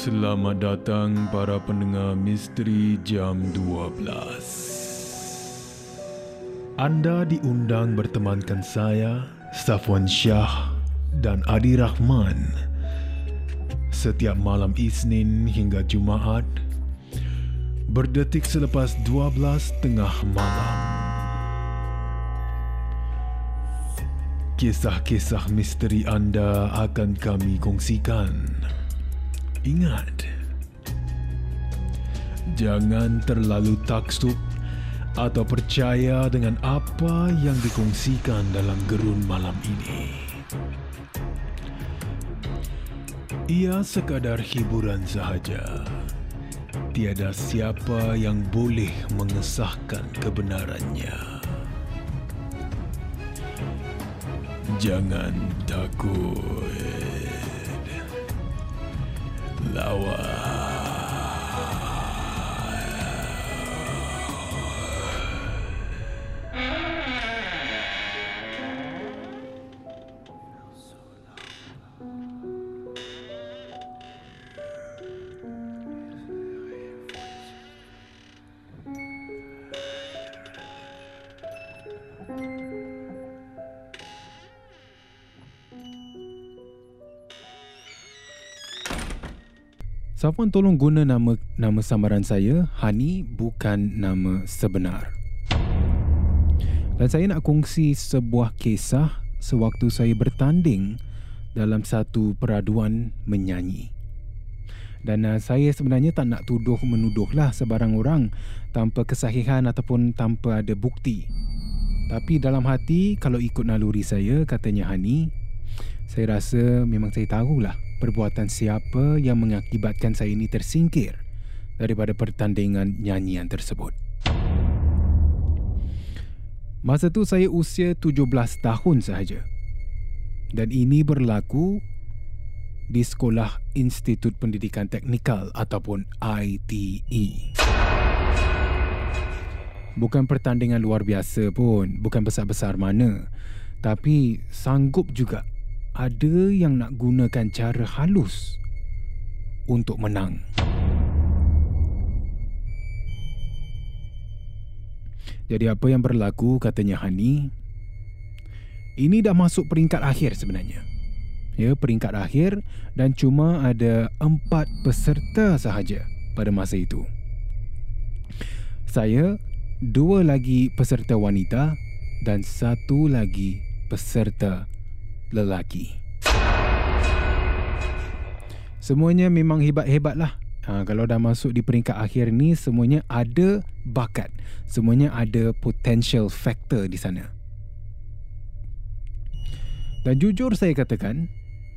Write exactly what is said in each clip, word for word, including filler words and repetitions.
Selamat datang para pendengar Misteri Jam dua belas. Anda diundang bertemankan saya, Safwan Shah dan Adi Rahman setiap malam Isnin hingga Jumaat berdetik selepas dua belas tengah malam. Kisah-kisah misteri anda akan kami kongsikan. Ingat, jangan terlalu taksub atau percaya dengan apa yang dikongsikan dalam gerun malam ini. Ia sekadar hiburan sahaja. Tiada siapa yang boleh mengesahkan kebenarannya. Jangan takut. Lawan. Safwan, tolong guna nama nama samaran saya, Hani, bukan nama sebenar. Dan saya nak kongsi sebuah kisah sewaktu saya bertanding dalam satu peraduan menyanyi. Dan uh, saya sebenarnya tak nak tuduh-menuduhlah sebarang orang tanpa kesahihan ataupun tanpa ada bukti. Tapi dalam hati, kalau ikut naluri saya, katanya Hani, saya rasa memang saya tahulah perbuatan siapa yang mengakibatkan saya ini tersingkir daripada pertandingan nyanyian tersebut. Masa tu saya usia tujuh belas tahun sahaja. Dan ini berlaku di Sekolah Institut Pendidikan Teknikal ataupun I T E. Bukan pertandingan luar biasa pun, bukan besar-besar mana. Tapi sanggup juga ada yang nak gunakan cara halus untuk menang. Jadi apa yang berlaku, katanya Hani, ini dah masuk peringkat akhir sebenarnya. Ya, peringkat akhir dan cuma ada empat peserta sahaja pada masa itu. Saya, dua lagi peserta wanita dan satu lagi peserta lelaki. Semuanya memang hebat-hebat lah. Ha, kalau dah masuk di peringkat akhir ni, semuanya ada bakat. Semuanya ada potential factor di sana. Dan jujur saya katakan,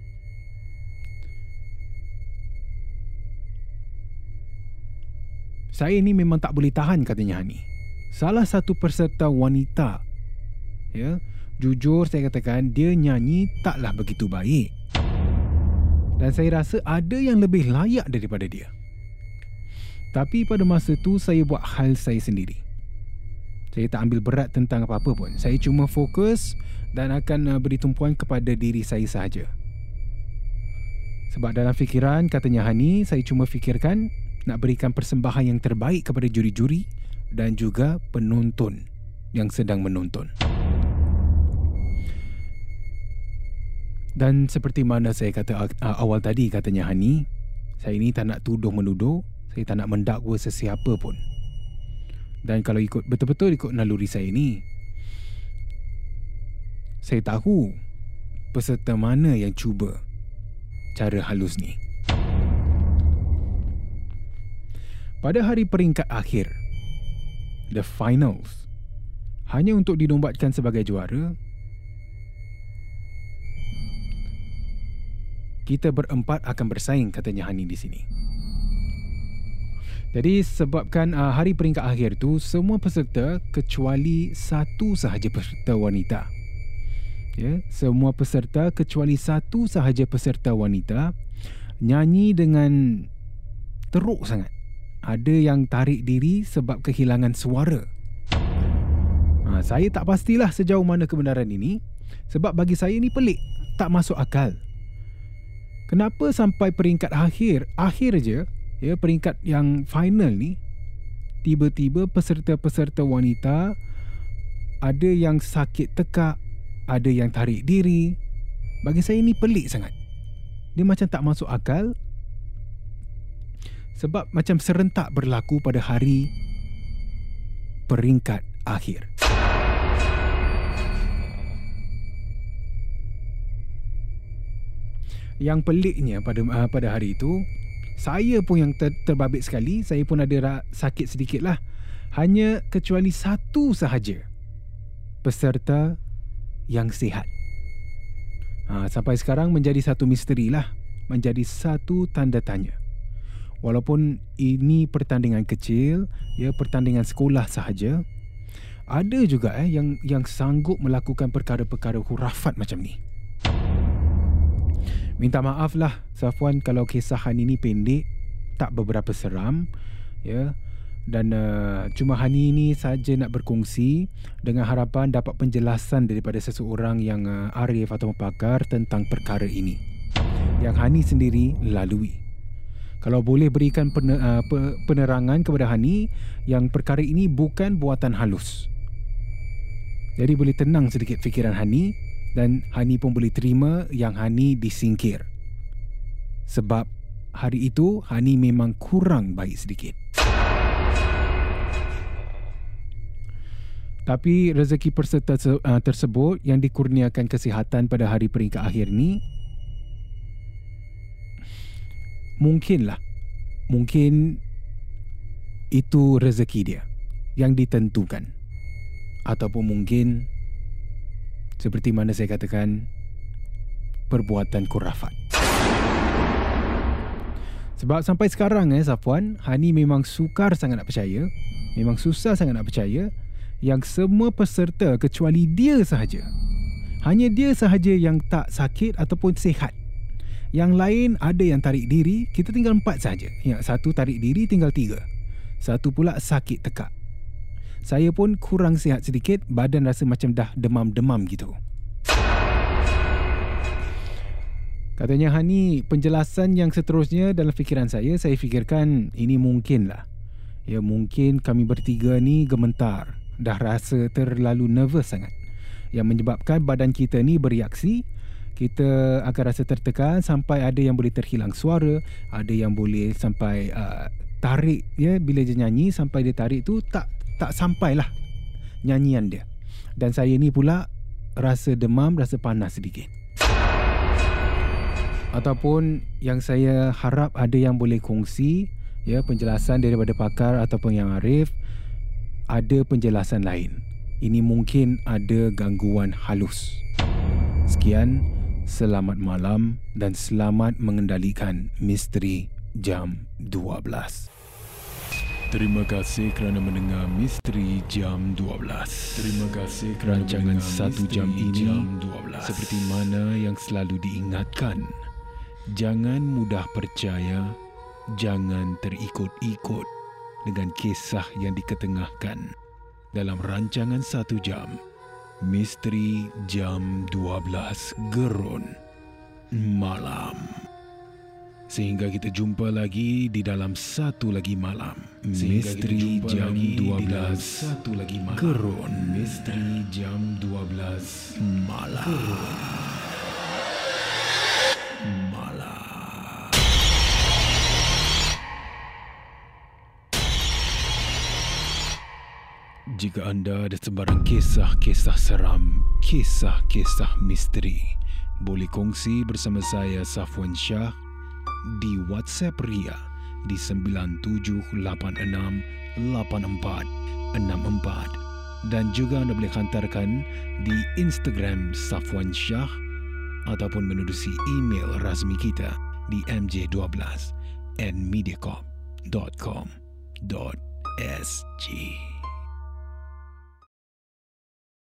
saya ni memang tak boleh tahan, katanya Hani. Salah satu peserta wanita, ya, jujur saya katakan, dia nyanyi taklah begitu baik. Dan saya rasa ada yang lebih layak daripada dia. Tapi pada masa tu saya buat hal saya sendiri. Saya tak ambil berat tentang apa-apa pun. Saya cuma fokus dan akan beri tumpuan kepada diri saya sahaja. Sebab dalam fikiran, katanya Hani, saya cuma fikirkan nak berikan persembahan yang terbaik kepada juri-juri dan juga penonton yang sedang menonton. Dan seperti mana saya kata awal tadi, katanya Hani, saya ini tak nak tuduh-menuduh, saya tak nak mendakwa sesiapa pun. Dan kalau ikut betul-betul ikut naluri saya ni, saya tahu peserta mana yang cuba cara halus ni. Pada hari peringkat akhir, the finals, hanya untuk dinobatkan sebagai juara, kita berempat akan bersaing, katanya Hani di sini. Jadi sebabkan uh, hari peringkat akhir tu, semua peserta kecuali satu sahaja peserta wanita. Ya, semua peserta kecuali satu sahaja peserta wanita nyanyi dengan teruk sangat. Ada yang tarik diri sebab kehilangan suara. Ha, saya tak pastilah sejauh mana kebenaran ini, sebab bagi saya ni pelik, tak masuk akal. Kenapa sampai peringkat akhir, akhir je, ya, peringkat yang final ni, tiba-tiba peserta-peserta wanita ada yang sakit tekak, ada yang tarik diri. Bagi saya ni pelik sangat. Dia macam tak masuk akal. Sebab macam serentak berlaku pada hari peringkat akhir. Yang peliknya pada uh, pada hari itu, saya pun yang ter, terbabit sekali. Saya pun ada ra- sakit sedikit lah. Hanya kecuali satu sahaja peserta yang sihat. Ha, sampai sekarang menjadi satu misteri lah. Menjadi satu tanda tanya. Walaupun ini pertandingan kecil, ya, pertandingan sekolah sahaja, ada juga eh yang yang sanggup melakukan perkara-perkara hurafat macam ni. Minta maaf lah Safwan kalau kisah Hani ni pendek, tak beberapa seram, ya. Dan uh, cuma Hani ni saja nak berkongsi dengan harapan dapat penjelasan daripada seseorang yang uh, arif atau pakar tentang perkara ini yang Hani sendiri lalui. Kalau boleh berikan pener, uh, penerangan kepada Hani yang perkara ini bukan buatan halus. Jadi boleh tenang sedikit fikiran Hani dan Hani pun boleh terima yang Hani disingkir. Sebab hari itu Hani memang kurang baik sedikit. Tapi rezeki peserta uh, tersebut yang dikurniakan kesihatan pada hari peringkat akhir ni, mungkinlah, mungkin itu rezeki dia yang ditentukan. Ataupun mungkin seperti mana saya katakan, perbuatan kurafat. Sebab sampai sekarang eh Safwan, Hani memang sukar sangat nak percaya, memang susah sangat nak percaya yang semua peserta kecuali dia sahaja, hanya dia sahaja yang tak sakit ataupun sihat. Yang lain ada yang tarik diri, kita tinggal empat sahaja. Yang satu tarik diri, tinggal tiga. Satu pula sakit tekak. Saya pun kurang sihat sedikit, badan rasa macam dah demam-demam gitu. Katanya Hani, penjelasan yang seterusnya dalam fikiran saya, saya fikirkan ini mungkinlah. Ya, mungkin kami bertiga ni gementar, dah rasa terlalu nervous sangat, yang menyebabkan badan kita ni bereaksi. Kita akan rasa tertekan sampai ada yang boleh terhilang suara, ada yang boleh sampai uh, tarik, ya, bila dia nyanyi sampai dia tarik tu tak tak sampailah nyanyian dia. Dan saya ni pula rasa demam, rasa panas sedikit. Ataupun yang saya harap ada yang boleh kongsi, ya, penjelasan daripada pakar ataupun yang arif, ada penjelasan lain. Ini mungkin ada gangguan halus. Sekian, selamat malam dan selamat mengendalikan misteri jam dua belas. Terima kasih kerana mendengar Misteri Jam dua belas. Terima kasih kerana rancangan satu jam ini jam dua belas. Seperti mana yang selalu diingatkan, jangan mudah percaya, jangan terikut-ikut dengan kisah yang diketengahkan dalam rancangan satu jam Misteri Jam dua belas Gerun Malam. Sehingga kita jumpa lagi di dalam satu lagi malam Misteri Jam dua belas satu lagi malam Gerun Misteri Jam dua belas Malam Gerun Malam. Jika anda ada sebarang kisah-kisah seram, kisah-kisah misteri, boleh kongsi bersama saya Safwan Shah di WhatsApp Ria di sembilan tujuh lapan enam lapan empat enam empat, dan juga anda boleh hantarkan di Instagram Safwan Shah ataupun menerusi email rasmi kita di m j dua belas at mediacorp dot com dot s g.